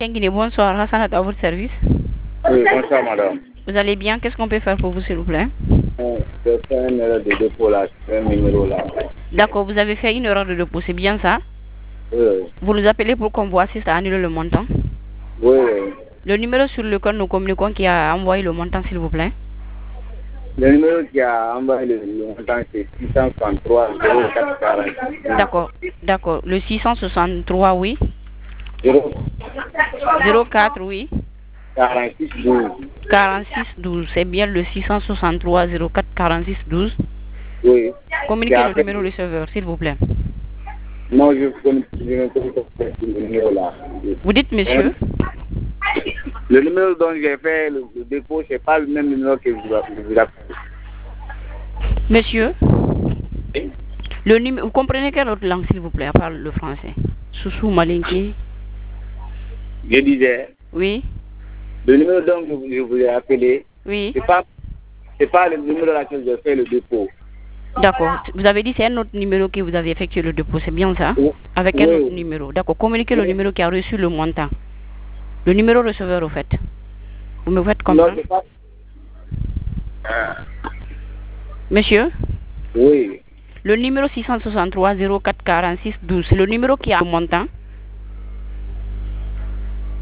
Guinée, bonsoir, Hassanat à votre service. Oui, bonsoir madame. Vous allez bien? Qu'est-ce qu'on peut faire pour vous, s'il vous plaît? J'ai fait une erreur de dépôt là, un numéro là. D'accord, vous avez fait une erreur de dépôt, c'est bien ça? Oui, Vous nous appelez pour qu'on vous assiste à annuler le montant. oui. Le numéro sur lequel nous communiquons qui a envoyé le montant, s'il vous plaît. Le numéro qui a envoyé le montant, c'est 663 0446. D'accord. Le 663, oui. 04, oui. 46 12. 46 12, c'est bien le 663 04 46 12. Oui. Communiquez le numéro receveur, s'il vous plaît. Non, je ne connais pas ce numéro là. Vous dites monsieur? Le numéro dont j'ai fait le dépôt, c'est pas le même numéro que vous appelez. Monsieur? Le numéro, vous comprenez quelle autre langue, s'il vous plaît, à part le français? Soussou, Malinki. Je disais, Oui. le numéro dont je vous ai appelé, Oui. c'est pas le numéro là que j'ai fait le dépôt. D'accord. Vous avez dit c'est un autre numéro que vous avez effectué le dépôt, c'est bien ça? Oui. Avec un autre numéro. D'accord. Communiquez le numéro qui a reçu le montant. Le numéro receveur, au fait. Vous me faites comprendre? Non, c'est pas. Monsieur? Oui. Le numéro 663 04 46 12, c'est le numéro qui a le montant?